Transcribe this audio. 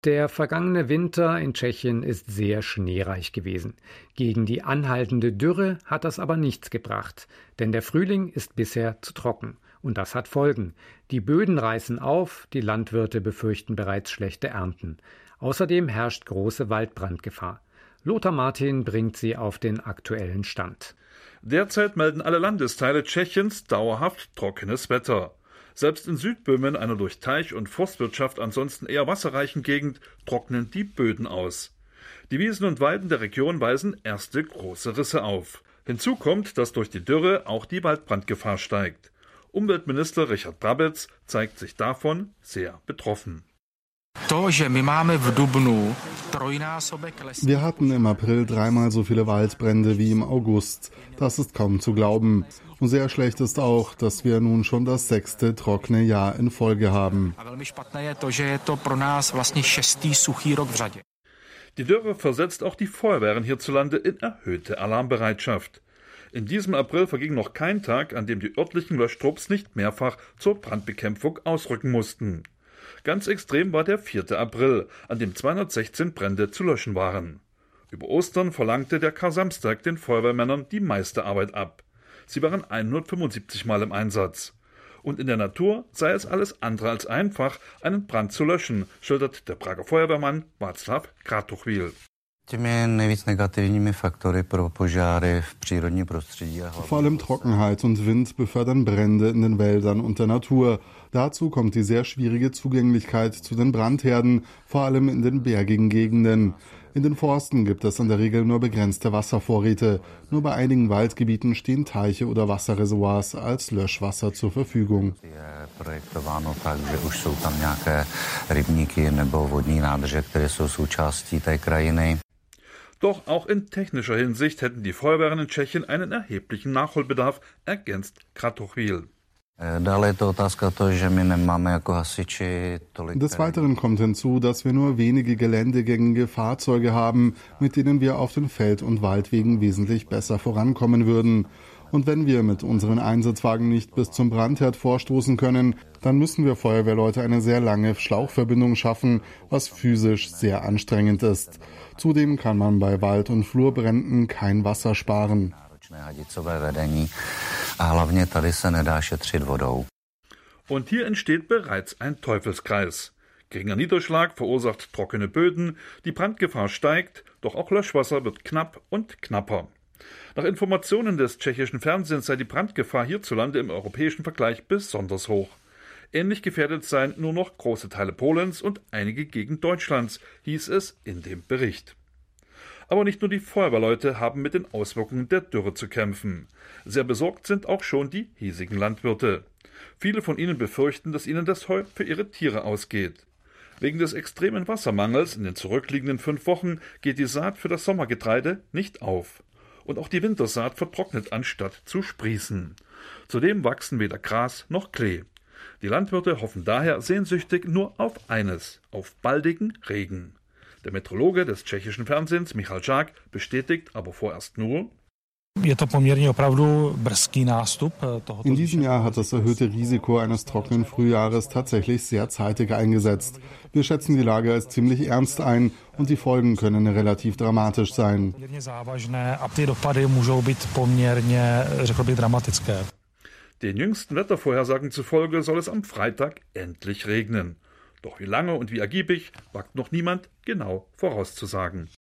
Der vergangene Winter in Tschechien ist sehr schneereich gewesen. Gegen die anhaltende Dürre hat das aber nichts gebracht, denn der Frühling ist bisher zu trocken. Und das hat Folgen. Die Böden reißen auf, die Landwirte befürchten bereits schlechte Ernten. Außerdem herrscht große Waldbrandgefahr. Lothar Martin bringt sie auf den aktuellen Stand. Derzeit melden alle Landesteile Tschechiens dauerhaft trockenes Wetter. Selbst in Südböhmen, einer durch Teich- und Forstwirtschaft ansonsten eher wasserreichen Gegend, trocknen die Böden aus. Die Wiesen und Weiden der Region weisen erste große Risse auf. Hinzu kommt, dass durch die Dürre auch die Waldbrandgefahr steigt. Umweltminister Richard Brabetz zeigt sich davon sehr betroffen. Wir hatten im April 3-mal so viele Waldbrände wie im August. Das ist kaum zu glauben. Und sehr schlecht ist auch, dass wir nun schon das 6. trockene Jahr in Folge haben. Die Dürre versetzt auch die Feuerwehren hierzulande in erhöhte Alarmbereitschaft. In diesem April verging noch kein Tag, an dem die örtlichen Löschtrupps nicht mehrfach zur Brandbekämpfung ausrücken mussten. Ganz extrem war der 4. April, an dem 216 Brände zu löschen waren. Über Ostern verlangte der Kar-Samstag den Feuerwehrmännern die meiste Arbeit ab. Sie waren 175 Mal im Einsatz. Und in der Natur sei es alles andere als einfach, einen Brand zu löschen, schildert der Prager Feuerwehrmann Václav Kratochvíl. Vor allem Trockenheit und Wind befördern Brände in den Wäldern und der Natur. Dazu kommt die sehr schwierige Zugänglichkeit zu den Brandherden, vor allem in den bergigen Gegenden. In den Forsten gibt es in der Regel nur begrenzte Wasservorräte. Nur bei einigen Waldgebieten stehen Teiche oder Wasserreservoirs als Löschwasser zur Verfügung. Doch auch in technischer Hinsicht hätten die Feuerwehren in Tschechien einen erheblichen Nachholbedarf, ergänzt Kratochvíl. Des Weiteren kommt hinzu, dass wir nur wenige geländegängige Fahrzeuge haben, mit denen wir auf den Feld- und Waldwegen wesentlich besser vorankommen würden. Und wenn wir mit unseren Einsatzwagen nicht bis zum Brandherd vorstoßen können, dann müssen wir Feuerwehrleute eine sehr lange Schlauchverbindung schaffen, was physisch sehr anstrengend ist. Zudem kann man bei Wald- und Flurbränden kein Wasser sparen. Und hier entsteht bereits ein Teufelskreis. Geringer Niederschlag verursacht trockene Böden, die Brandgefahr steigt, doch auch Löschwasser wird knapp und knapper. Nach Informationen des tschechischen Fernsehens sei die Brandgefahr hierzulande im europäischen Vergleich besonders hoch. Ähnlich gefährdet seien nur noch große Teile Polens und einige Gegenden Deutschlands, hieß es in dem Bericht. Aber nicht nur die Feuerwehrleute haben mit den Auswirkungen der Dürre zu kämpfen. Sehr besorgt sind auch schon die hiesigen Landwirte. Viele von ihnen befürchten, dass ihnen das Heu für ihre Tiere ausgeht. Wegen des extremen Wassermangels in den zurückliegenden 5 Wochen geht die Saat für das Sommergetreide nicht auf. Und auch die Wintersaat vertrocknet, anstatt zu sprießen. Zudem wachsen weder Gras noch Klee. Die Landwirte hoffen daher sehnsüchtig nur auf eines, auf baldigen Regen. Der Meteorologe des tschechischen Fernsehens Michal Žák bestätigt aber vorerst nur: In diesem Jahr hat das erhöhte Risiko eines trockenen Frühjahres tatsächlich sehr zeitig eingesetzt. Wir schätzen die Lage als ziemlich ernst ein und die Folgen können relativ dramatisch sein. Den jüngsten Wettervorhersagen zufolge soll es am Freitag endlich regnen. Doch wie lange und wie ergiebig, wagt noch niemand genau vorauszusagen.